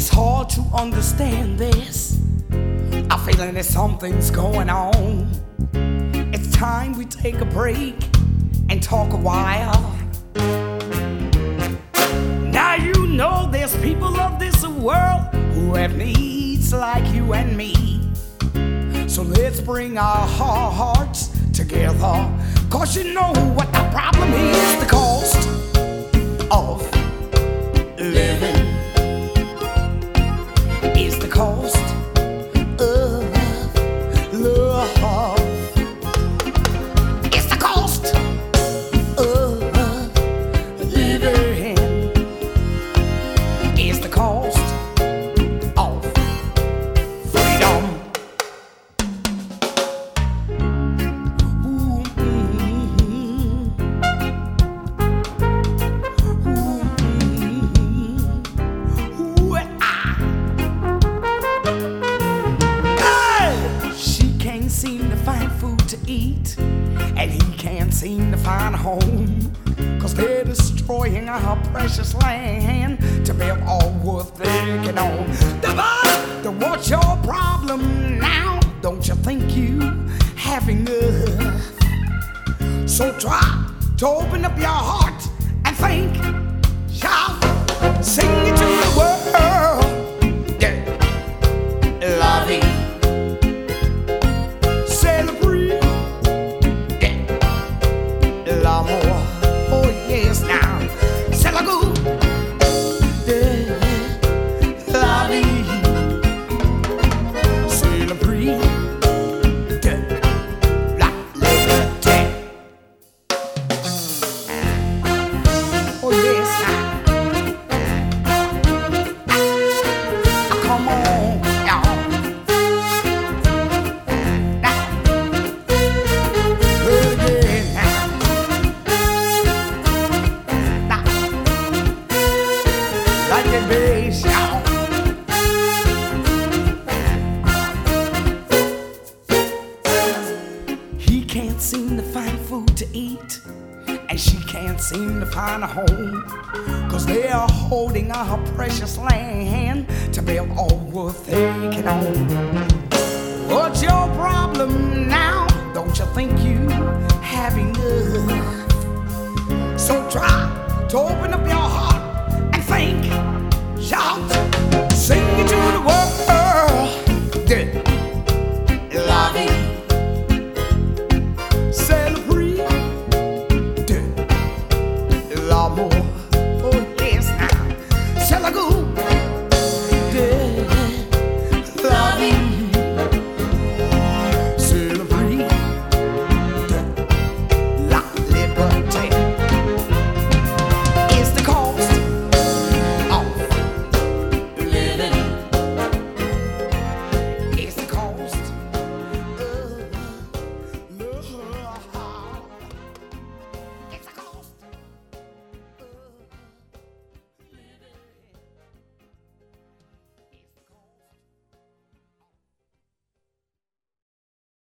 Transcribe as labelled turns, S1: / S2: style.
S1: It's hard to understand this. I'm feeling that something's going on. It's time we take a break and talk a while. Now you know there's people of this world who have needs like you and me. So let's bring our hearts together, 'cause you know what the problem is. The cost of living is the cost of love. It's the cost of living. It's the cost of freedom. Seem to find food to eat, and he can't seem to find a home, 'cause they're destroying our precious land to build all worth thinking on. What's your problem now? Don't you think you have enough? So try to open up your heart and think, shout, sing it to the world. Yeah. Lovey. L'amour, oh yes now, c'est la goût de la vie, c'est le prix de la liberté. Oh yes now, come on, y'all. Like a bass, y'all. He can't seem to find food to eat, and she can't seem to find a home, 'cause they are holding our precious land to build all worth taking on. What's your problem now? Don't you think you have enough? So try to open up your heart